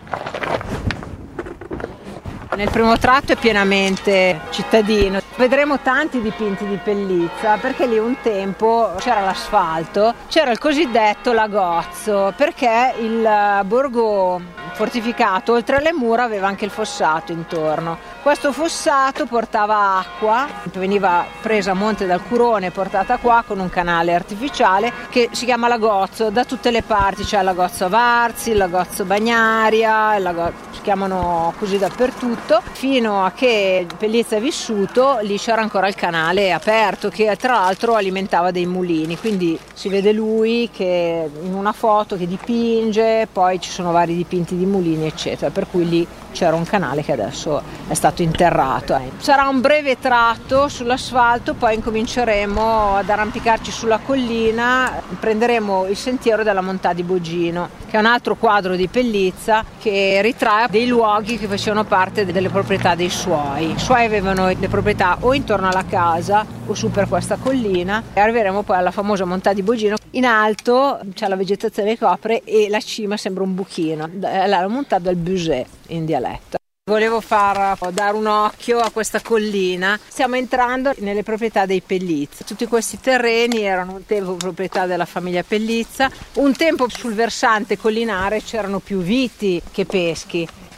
Nel primo tratto è pienamente cittadino. Vedremo tanti dipinti di Pellizza, perché lì un tempo c'era l'asfalto, c'era il cosiddetto lagozzo, perché il borgo fortificato oltre alle mura aveva anche il fossato intorno. Questo fossato portava acqua, veniva presa a monte dal Curone e portata qua con un canale artificiale che si chiama lagozzo. Da tutte le parti c'è il lagozzo Varzi, il lagozzo Bagnaria, si chiamano così dappertutto, fino a che Pellizza è vissuto. Lì c'era ancora il canale aperto, che tra l'altro alimentava dei mulini, quindi si vede lui che in una foto che dipinge, poi ci sono vari dipinti di mulini eccetera, per cui lì c'era un canale che adesso è stato interrato. Sarà un breve tratto sull'asfalto, poi incominceremo ad arrampicarci sulla collina, prenderemo il sentiero della Montà di Bogino, che è un altro quadro di Pellizza che ritrae dei luoghi che facevano parte delle proprietà dei suoi. I suoi avevano le proprietà o intorno alla casa o su per questa collina, e arriveremo poi alla famosa Montà di Bogino. In alto c'è la vegetazione che copre e la cima sembra un buchino, la Montà del Bugey in dialetto. Volevo dare un occhio a questa collina. Stiamo entrando nelle proprietà dei Pellizza. Tutti questi terreni erano un tempo proprietà della famiglia Pellizza. Un tempo sul versante collinare c'erano più viti che peschi.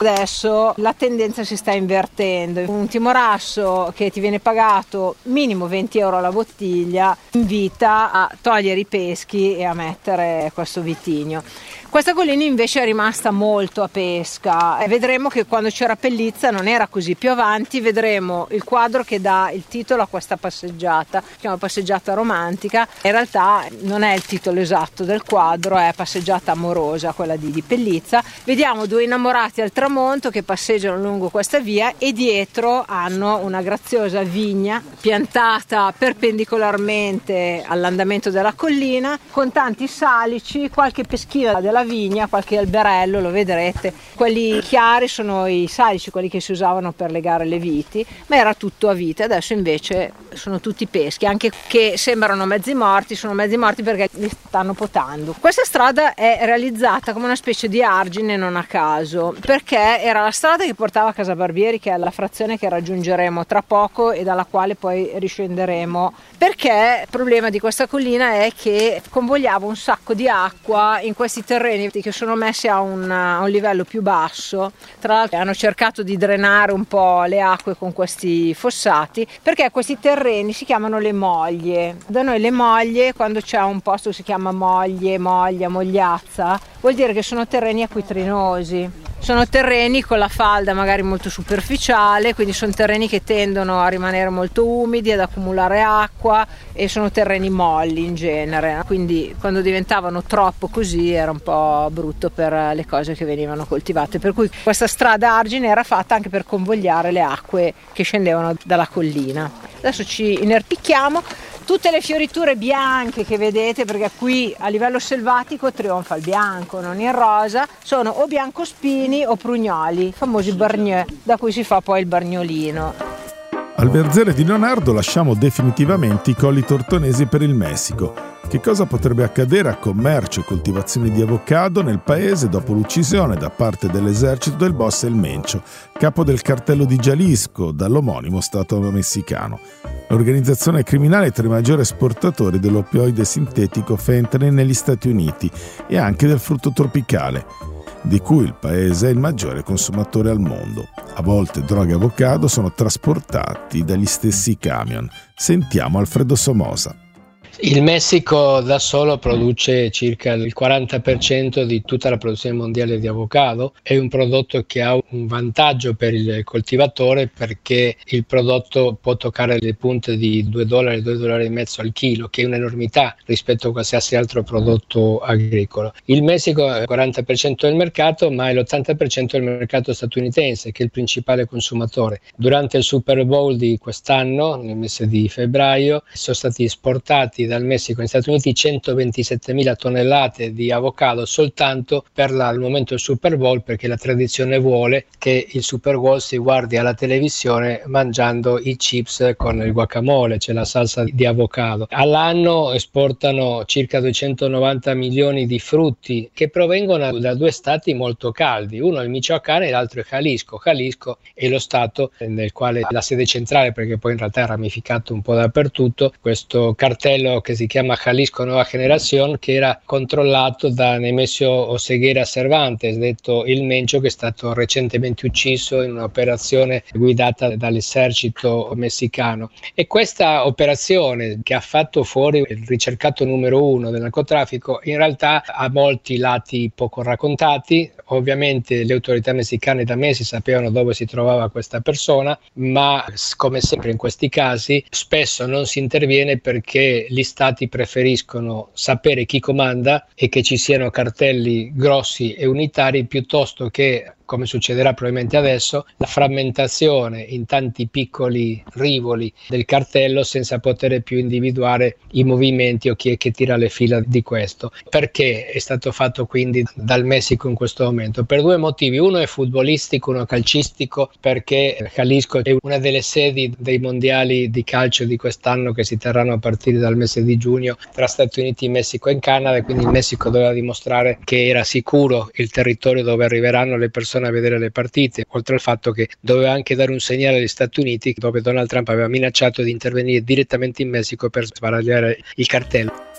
Adesso la tendenza si sta invertendo. Un timorasso che ti viene pagato minimo 20 euro alla bottiglia invita a togliere i peschi e a mettere questo vitigno. Questa collina invece è rimasta molto a pesca e vedremo che quando c'era Pellizza non era così. Più avanti vedremo il quadro che dà il titolo a questa passeggiata, si chiama passeggiata romantica. In realtà non è il titolo esatto del quadro, è passeggiata amorosa, quella di Pellizza. Vediamo due innamorati al tramonto che passeggiano lungo questa via e dietro hanno una graziosa vigna piantata perpendicolarmente all'andamento della collina con tanti salici, qualche peschina della vigna, qualche alberello, lo vedrete. Quelli chiari sono i salici, quelli che si usavano per legare le viti, ma era tutto a vite. Adesso invece sono tutti peschi, anche che sembrano mezzi morti, sono mezzi morti perché li stanno potando. Questa strada è realizzata come una specie di argine non a caso, perché era la strada che portava a Casa Barbieri, che è la frazione che raggiungeremo tra poco e dalla quale poi riscenderemo, perché il problema di questa collina è che convogliava un sacco di acqua in questi terreni che sono messi a un livello più basso. Tra l'altro hanno cercato di drenare un po' le acque con questi fossati, perché questi terreni si chiamano le moglie. Da noi le moglie, quando c'è un posto che si chiama moglie, moglia, mogliazza, vuol dire che sono terreni acquitrinosi. Sono terreni con la falda magari molto superficiale, quindi sono terreni che tendono a rimanere molto umidi, ad accumulare acqua, e sono terreni molli in genere. Quindi quando diventavano troppo così era un po' brutto per le cose che venivano coltivate. Per cui questa strada argine era fatta anche per convogliare le acque che scendevano dalla collina. Adesso ci inerpicchiamo. Tutte le fioriture bianche che vedete, perché qui a livello selvatico trionfa il bianco, non il rosa, sono o biancospini o prugnoli, i famosi bargneux, da cui si fa poi il bargnolino. Al verzere di Leonardo lasciamo definitivamente i colli tortonesi per il Messico. Che cosa potrebbe accadere a commercio e coltivazione di avocado nel paese dopo l'uccisione da parte dell'esercito del boss El Mencho, capo del cartello di Jalisco, dall'omonimo stato messicano, l'organizzazione criminale tra i maggiori esportatori dell'oppioide sintetico fentanyl negli Stati Uniti e anche del frutto tropicale, di cui il paese è il maggiore consumatore al mondo. A volte droghe e avocado sono trasportati dagli stessi camion. Sentiamo Alfredo Somoza. Il Messico da solo produce circa il 40% di tutta la produzione mondiale di avocado. È un prodotto che ha un vantaggio per il coltivatore, perché il prodotto può toccare le punte di $2, $2,50 al chilo, che è un'enormità rispetto a qualsiasi altro prodotto agricolo. Il Messico è il 40% del mercato, ma è l'80% del mercato statunitense, che è il principale consumatore. Durante il Super Bowl di quest'anno, nel mese di febbraio, sono stati esportati dal Messico negli Stati Uniti 127.000 tonnellate di avocado soltanto per il momento del Super Bowl, perché la tradizione vuole che il Super Bowl si guardi alla televisione mangiando i chips con il guacamole, cioè la salsa di avocado. All'anno esportano circa 290 milioni di frutti che provengono da due stati molto caldi, uno è il Michoacán e l'altro è Jalisco. Jalisco è lo stato nel quale la sede centrale, perché poi in realtà è ramificato un po' dappertutto, questo cartello che si chiama Jalisco Nueva Generación, che era controllato da Nemesio Oseguera Cervantes, detto Il Mencho, che è stato recentemente ucciso in un'operazione guidata dall'esercito messicano. E questa operazione, che ha fatto fuori il ricercato numero 1 del narcotraffico, in realtà ha molti lati poco raccontati. Ovviamente le autorità messicane da mesi sapevano dove si trovava questa persona, ma come sempre in questi casi spesso non si interviene perché gli stati preferiscono sapere chi comanda e che ci siano cartelli grossi e unitari, piuttosto che, come succederà probabilmente adesso, la frammentazione in tanti piccoli rivoli del cartello senza poter più individuare i movimenti o chi è che tira le fila di questo. Perché è stato fatto quindi dal Messico in questo momento? Per due motivi: uno è futbolistico, uno calcistico, perché Jalisco è una delle sedi dei mondiali di calcio di quest'anno, che si terranno a partire dal mese di giugno tra Stati Uniti, Messico e Canada, e quindi il Messico doveva dimostrare che era sicuro il territorio dove arriveranno le persone a vedere le partite, oltre al fatto che doveva anche dare un segnale agli Stati Uniti, dove Donald Trump aveva minacciato di intervenire direttamente in Messico per sbaragliare il cartello.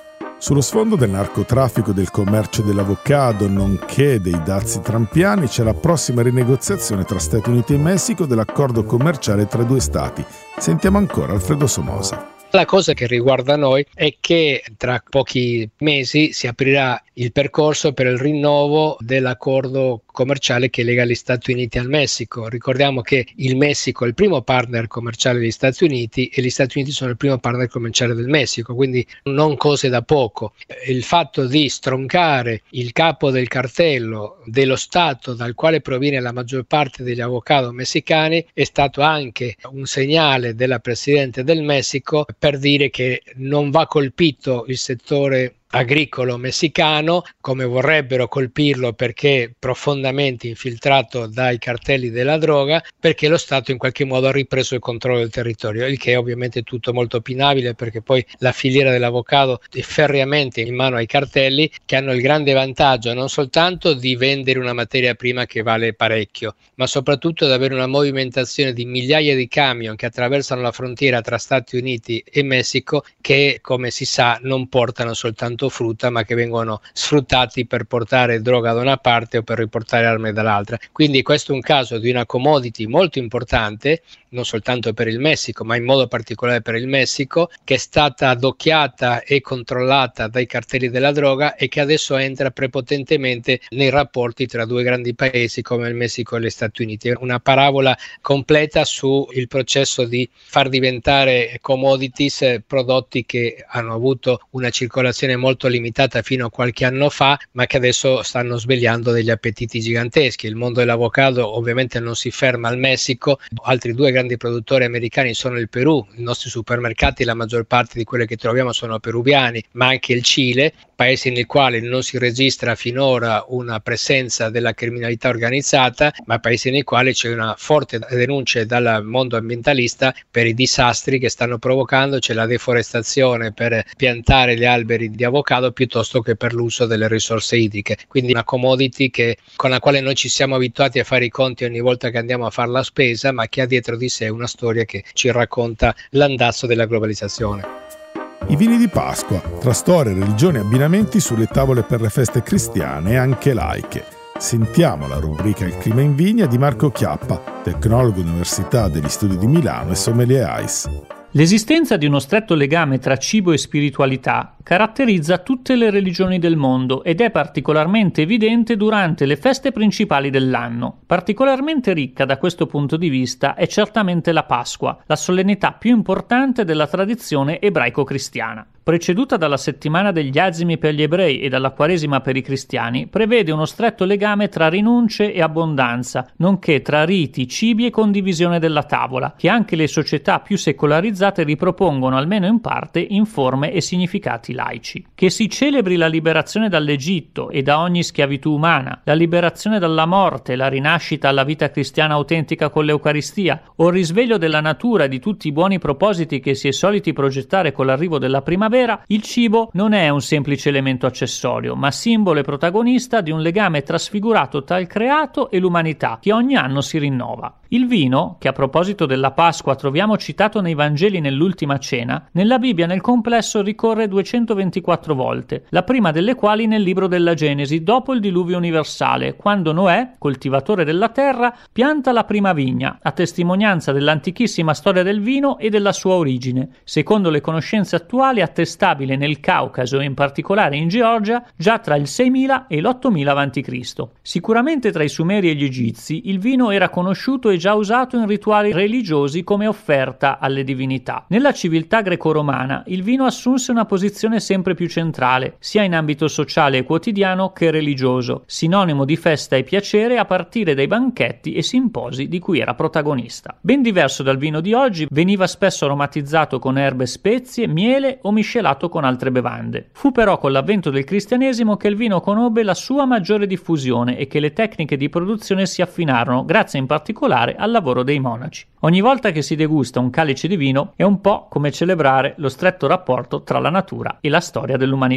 Sullo sfondo del narcotraffico e del commercio dell'avocado, nonché dei dazi trampiani, c'è la prossima rinegoziazione tra Stati Uniti e Messico dell'accordo commerciale tra i due stati. Sentiamo ancora Alfredo Somoza. La cosa che riguarda noi è che tra pochi mesi si aprirà il percorso per il rinnovo dell'accordo commerciale che lega gli Stati Uniti al Messico. Ricordiamo che il Messico è il primo partner commerciale degli Stati Uniti e gli Stati Uniti sono il primo partner commerciale del Messico, quindi non cose da poco. Il fatto di stroncare il capo del cartello dello Stato dal quale proviene la maggior parte degli avocado messicani è stato anche un segnale della Presidente del Messico per dire che non va colpito il settore agricolo messicano come vorrebbero colpirlo, perché profondamente infiltrato dai cartelli della droga, perché lo Stato in qualche modo ha ripreso il controllo del territorio, il che è ovviamente tutto molto opinabile, perché poi la filiera dell'avocado è ferreamente in mano ai cartelli, che hanno il grande vantaggio non soltanto di vendere una materia prima che vale parecchio, ma soprattutto di avere una movimentazione di migliaia di camion che attraversano la frontiera tra Stati Uniti e Messico, che come si sa non portano soltanto frutta, ma che vengono sfruttati per portare droga da una parte o per riportare armi dall'altra. Quindi questo è un caso di una commodity molto importante, non soltanto per il Messico, ma in modo particolare per il Messico, che è stata addocchiata e controllata dai cartelli della droga e che adesso entra prepotentemente nei rapporti tra due grandi paesi come il Messico e gli Stati Uniti. È una parabola completa sul processo di far diventare commodities prodotti che hanno avuto una circolazione molto limitata fino a qualche anno fa, ma che adesso stanno svegliando degli appetiti giganteschi. Il mondo dell'avocado ovviamente non si ferma al Messico, altri due grandi produttori americani sono il Perù, i nostri supermercati, la maggior parte di quelle che troviamo sono peruviani, ma anche il Cile, paesi nei quali non si registra finora una presenza della criminalità organizzata, ma paesi nei quali c'è una forte denuncia dal mondo ambientalista per i disastri che stanno provocando. C'è la deforestazione per piantare gli alberi di avocado piuttosto che per l'uso delle risorse idriche, quindi una commodity con la quale noi ci siamo abituati a fare i conti ogni volta che andiamo a fare la spesa, ma che ha dietro di sé una storia che ci racconta l'andazzo della globalizzazione. I vini di Pasqua, tra storia, religione e abbinamenti sulle tavole per le feste cristiane e anche laiche. Sentiamo la rubrica Il clima in vigna di Marco Chiappa, tecnologo Università degli Studi di Milano e sommelier ICE. L'esistenza di uno stretto legame tra cibo e spiritualità caratterizza tutte le religioni del mondo ed è particolarmente evidente durante le feste principali dell'anno. Particolarmente ricca da questo punto di vista è certamente la Pasqua, la solennità più importante della tradizione ebraico-cristiana. Preceduta dalla settimana degli azimi per gli ebrei e dalla Quaresima per i cristiani, prevede uno stretto legame tra rinunce e abbondanza, nonché tra riti, cibi e condivisione della tavola, che anche le società più secolarizzate ripropongono almeno in parte in forme e significati laici. Che si celebri la liberazione dall'Egitto e da ogni schiavitù umana, la liberazione dalla morte, la rinascita alla vita cristiana autentica con l'Eucaristia, o il risveglio della natura e di tutti i buoni propositi che si è soliti progettare con l'arrivo della primavera, il cibo non è un semplice elemento accessorio, ma simbolo e protagonista di un legame trasfigurato tra il creato e l'umanità, che ogni anno si rinnova. Il vino, che a proposito della Pasqua troviamo citato nei Vangeli nell'Ultima Cena, nella Bibbia nel complesso ricorre 224 volte, la prima delle quali nel libro della Genesi, dopo il diluvio universale, quando Noè, coltivatore della terra, pianta la prima vigna, a testimonianza dell'antichissima storia del vino e della sua origine, secondo le conoscenze attuali attestabile nel Caucaso e in particolare in Georgia già tra il 6000 e l'8000 a.C. Sicuramente tra i Sumeri e gli Egizi il vino era conosciuto e già usato in rituali religiosi come offerta alle divinità. Nella civiltà greco-romana il vino assunse una posizione sempre più centrale, sia in ambito sociale e quotidiano che religioso, sinonimo di festa e piacere a partire dai banchetti e simposi di cui era protagonista. Ben diverso dal vino di oggi, veniva spesso aromatizzato con erbe, spezie, miele o miscelato con altre bevande. Fu però con l'avvento del cristianesimo che il vino conobbe la sua maggiore diffusione e che le tecniche di produzione si affinarono, grazie in particolare al lavoro dei monaci. Ogni volta che si degusta un calice di vino è un po' come celebrare lo stretto rapporto tra la natura e la storia dell'umanità.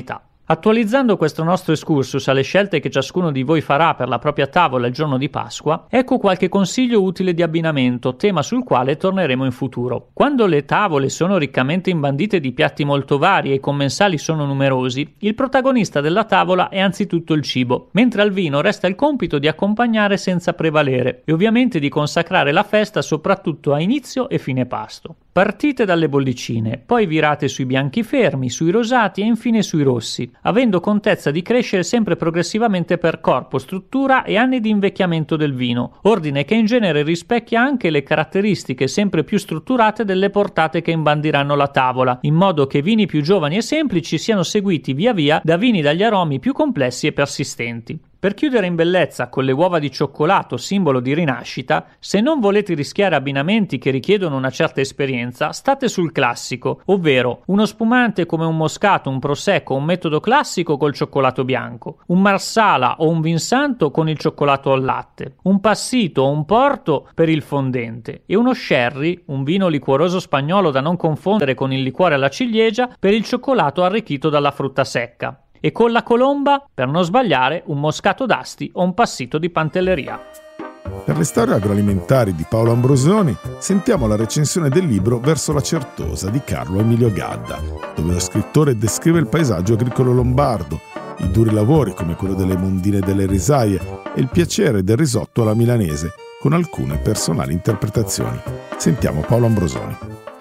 Attualizzando questo nostro excursus alle scelte che ciascuno di voi farà per la propria tavola il giorno di Pasqua, ecco qualche consiglio utile di abbinamento, tema sul quale torneremo in futuro. Quando le tavole sono riccamente imbandite di piatti molto vari e i commensali sono numerosi, il protagonista della tavola è anzitutto il cibo, mentre al vino resta il compito di accompagnare senza prevalere e ovviamente di consacrare la festa soprattutto a inizio e fine pasto. Partite dalle bollicine, poi virate sui bianchi fermi, sui rosati e infine sui rossi, avendo contezza di crescere sempre progressivamente per corpo, struttura e anni di invecchiamento del vino, ordine che in genere rispecchia anche le caratteristiche sempre più strutturate delle portate che imbandiranno la tavola, in modo che vini più giovani e semplici siano seguiti via via da vini dagli aromi più complessi e persistenti. Per chiudere in bellezza con le uova di cioccolato, simbolo di rinascita, se non volete rischiare abbinamenti che richiedono una certa esperienza, state sul classico, ovvero uno spumante come un moscato, un prosecco, un metodo classico col cioccolato bianco, un marsala o un vinsanto con il cioccolato al latte, un passito o un porto per il fondente e uno sherry, un vino liquoroso spagnolo da non confondere con il liquore alla ciliegia, per il cioccolato arricchito dalla frutta secca. E con la colomba, per non sbagliare, un moscato d'Asti o un passito di Pantelleria. Per le storie agroalimentari di Paolo Ambrosoni sentiamo la recensione del libro Verso la Certosa di Carlo Emilio Gadda, dove lo scrittore descrive il paesaggio agricolo lombardo, i duri lavori come quello delle mondine e delle risaie e il piacere del risotto alla milanese, con alcune personali interpretazioni. Sentiamo Paolo Ambrosoni.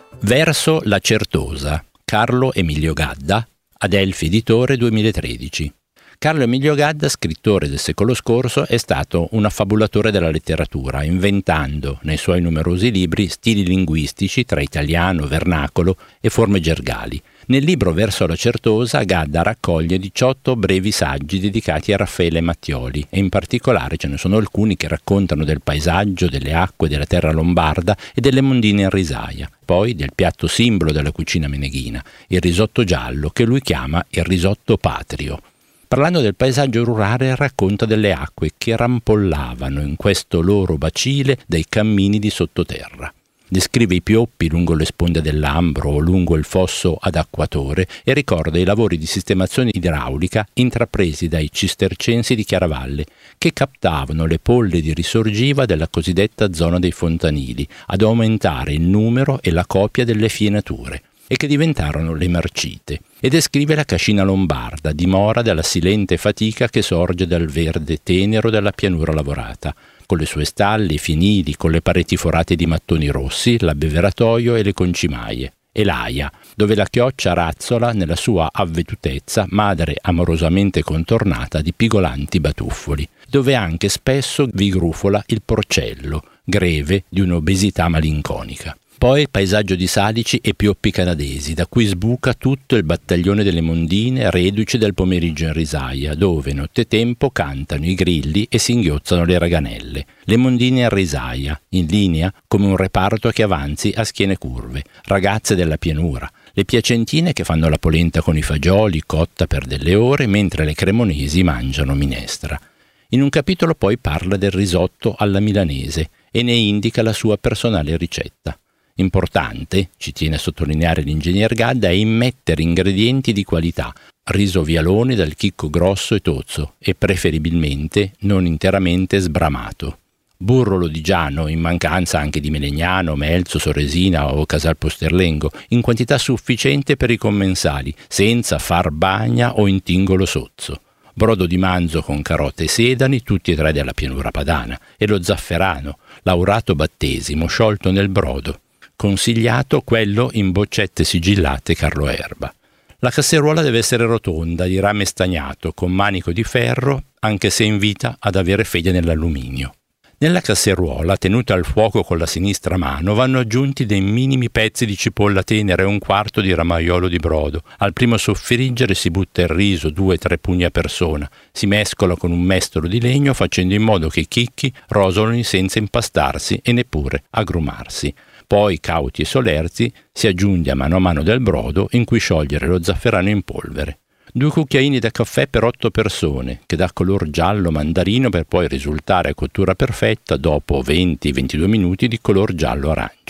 Verso la Certosa, Carlo Emilio Gadda, Adelphi Editore 2013. Carlo Emilio Gadda, scrittore del secolo scorso, è stato un affabulatore della letteratura, inventando nei suoi numerosi libri stili linguistici tra italiano, vernacolo e forme gergali. Nel libro Verso la Certosa, Gadda raccoglie 18 brevi saggi dedicati a Raffaele Mattioli e in particolare ce ne sono alcuni che raccontano del paesaggio, delle acque, della terra lombarda e delle mondine in risaia, poi del piatto simbolo della cucina meneghina, il risotto giallo, che lui chiama il risotto patrio. Parlando del paesaggio rurale racconta delle acque che rampollavano in questo loro bacile dai cammini di sottoterra. Descrive i pioppi lungo le sponde dell'Ambro o lungo il fosso ad acquatore e ricorda i lavori di sistemazione idraulica intrapresi dai cistercensi di Chiaravalle, che captavano le polle di risorgiva della cosiddetta zona dei fontanili ad aumentare il numero e la copia delle fienature, e che diventarono le marcite, e descrive la cascina lombarda, dimora della silente fatica che sorge dal verde tenero della pianura lavorata, con le sue stalle, i fienili, con le pareti forate di mattoni rossi, l'abbeveratoio e le concimaie, e l'Aia, dove la chioccia razzola nella sua avvedutezza, madre amorosamente contornata di pigolanti batuffoli, dove anche spesso vi grufola il porcello, greve di un'obesità malinconica. Poi il paesaggio di salici e pioppi canadesi, da cui sbuca tutto il battaglione delle mondine reduci dal pomeriggio in risaia, dove nottetempo cantano i grilli e singhiozzano le raganelle. Le mondine in risaia, in linea come un reparto che avanzi a schiene curve, ragazze della pianura, le piacentine che fanno la polenta con i fagioli cotta per delle ore mentre le cremonesi mangiano minestra. In un capitolo poi parla del risotto alla milanese e ne indica la sua personale ricetta. Importante, ci tiene a sottolineare l'ingegner Gadda, è immettere ingredienti di qualità, riso vialone dal chicco grosso e tozzo e preferibilmente non interamente sbramato. Burro lodigiano, in mancanza anche di Melegnano, Melzo, Soresina o Casal Posterlengo, in quantità sufficiente per i commensali, senza far bagna o intingolo sozzo. Brodo di manzo con carote e sedani, tutti e tre della pianura padana, e lo zafferano, laurato battesimo, sciolto nel brodo. Consigliato quello in boccette sigillate Carlo Erba. La casseruola deve essere rotonda, di rame stagnato, con manico di ferro, anche se invita ad avere fede nell'alluminio. Nella casseruola, tenuta al fuoco con la sinistra mano, vanno aggiunti dei minimi pezzi di cipolla tenera e un quarto di ramaiolo di brodo. Al primo soffriggere si butta il riso, 2-3 pugni a persona. Si mescola con un mestolo di legno facendo in modo che i chicchi rosolino senza impastarsi e neppure agrumarsi. Poi, cauti e solerzi, si aggiunge a mano del brodo in cui sciogliere lo zafferano in polvere. 2 cucchiaini da caffè per 8 persone, che dà color giallo mandarino per poi risultare a cottura perfetta dopo 20-22 minuti di color giallo arancio.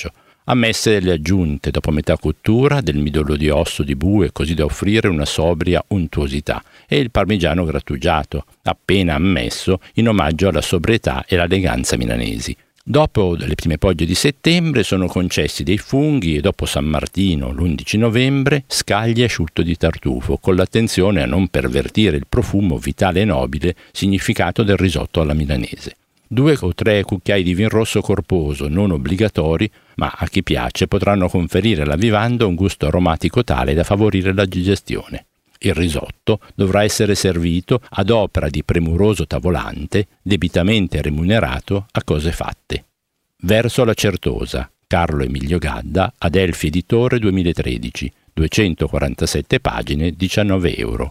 Ammesse delle aggiunte dopo metà cottura del midollo di osso di bue, così da offrire una sobria untuosità, e il parmigiano grattugiato, appena ammesso in omaggio alla sobrietà e l'eleganza milanesi. Dopo le prime pogge di settembre sono concessi dei funghi e dopo San Martino, l'11 novembre, scaglie e asciutto di tartufo, con l'attenzione a non pervertire il profumo vitale e nobile significato del risotto alla milanese. 2 o 3 cucchiai di vin rosso corposo, non obbligatori, ma a chi piace potranno conferire alla vivanda un gusto aromatico tale da favorire la digestione. Il risotto dovrà essere servito ad opera di premuroso tavolante, debitamente remunerato a cose fatte. Verso la Certosa, Carlo Emilio Gadda, Adelphi Editore 2013, 247 pagine, 19 euro.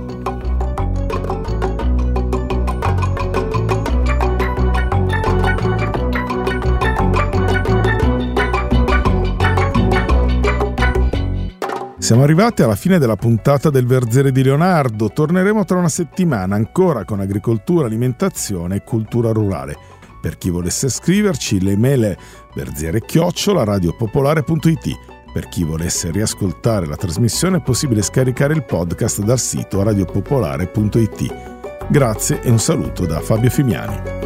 Siamo arrivati alla fine della puntata del Verzere di Leonardo. Torneremo tra una settimana ancora con agricoltura, alimentazione e cultura rurale. Per chi volesse scriverci, l'email è verzere@radiopopolare.it. Per chi volesse riascoltare la trasmissione è possibile scaricare il podcast dal sito radiopopolare.it. Grazie e un saluto da Fabio Fimiani.